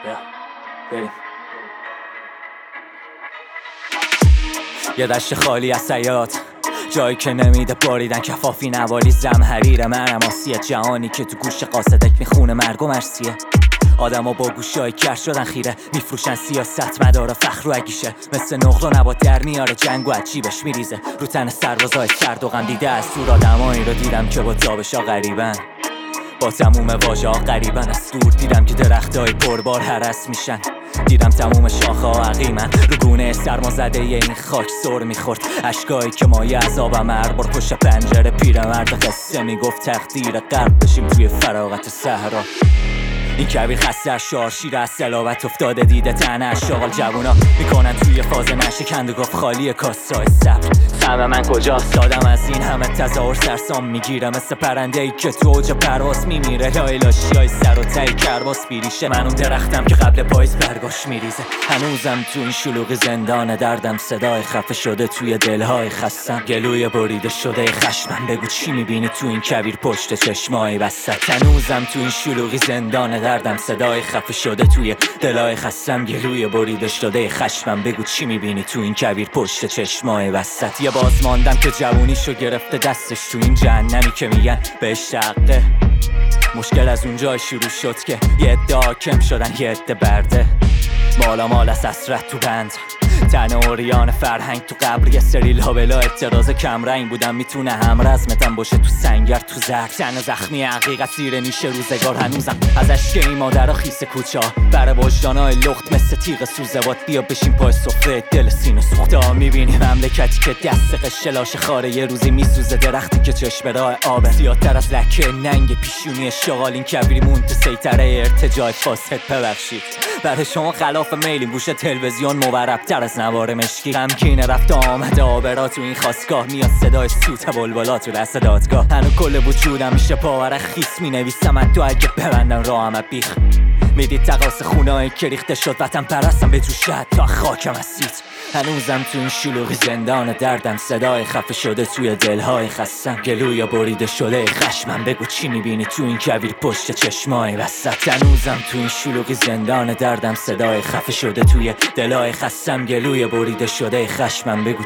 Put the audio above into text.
بریم. یه دشت خالی از حیات، جایی که نمیده باریدن کفافی نوالی زمحریر من اماسیه، جهانی که تو گوش قاصدک میخونه مرگ و مرسیه. آدم ها با گوشای کر شدن خیره، میفروشن سیاست مدار فخر و اگیشه، مثل نقل و نبات در میاره جنگ و عجیبش میریزه رو تن سربازای سرد و غم دیده. از دور آدمایی رو دیدم که با تابشا غریبن، با تموم واژه ها غریبن. از دور دیدم که درختای پربار هرس میشن، دیدم تموم شاخه ها عقیمن. رو گونه سرمازده این خاک سر میخورد اشکایی که مایه عذابم هر بار پشت پنجره پیرمرد قصه میگفت تقدیر غرق بشیم توی فراغت صحرا. این کبیر خسته از شعار شیر از صلابت افتاده دیده تنه از شغال. جوونا میکنن توی فاز نشکند و گفت خالی کاسای صبر. سهم من کجاست؟ آدم از این همه تظاهر سرسام میگیره، مثل پرنده ای که تو اوج پرواز میمیره. لایلاشی های سر و ته کرباس بیریشه، من اون درختم که قبل پاییز برگاش میریزه. هنوزم تو این شلوغی زندان دردم، صدای خفه شده توی دلهای خستم، گلوی بریده شده خشمم. بگو چی میبینی تو این کبیر پشت چشمای وسط؟ هنوزم تو این شلوغی زندان دردم، صدای خفه شده توی دلهای خستم، گلوی بریده شده خشمم. بگو چی میبینی تو این کبیر پشت چشمای وسط؟ یه باز ماندم که جوونیشو گرفته دستش تو این جهنمی که میگن بهش حقه. مشکل از اونجا شروع شد که یه عده حاکم شدن یه عده برده، مالا مال از حسرت تو بند، تن اوریان فرهنگ تو قبر. یه سری لابلا اعتراض کمرنگ بودم، میتونه هم رزمتم باشه تو سنگر تو زرد. تن زخمی حقیقت زیر نیش روزگار، هنوزم ازش که این مادر خیس کوچه ها بره وجدانای لخت مثل تیغ سوزوات. بیا بشین پای سفره دل سینه سوخته ها. میبینی مملکتی که دست قشلاش خاره، یه روزی میسوزه درختی که چشم راه آبه. زیادتر از لکه ننگ پیشونی شغال، این کبیری مونت سیطره ارتجاع فاسد. ببخشید برای شما خلاف میلیم، گوش تلویزیون موربتر از نوار مشکی. غمگین رفت آمده آبرا تو این خواستگاه، میاد صدای سوت بلبلا تو دست دادگاه. هنو کل وجودم میشه پاور خیس، مینویسم تو اگه ببندن راهم بیخ. میدید تقاس خونهایی که ریخته شد، وطن پرستم به جوشت تا خاکم اسید. هنوزم تو این شلوغی زندان دردم، صدای خفه شده توی دلهای خستم، گلوی بریده شده خشمم. بگو چی میبینی تو این کبیر پشت چشمای وسط؟ هنوزم تو این شلوغی زندان دردم، صدای خفه شده توی دلهای خستم، گلوی بریده شده خشمم. بگو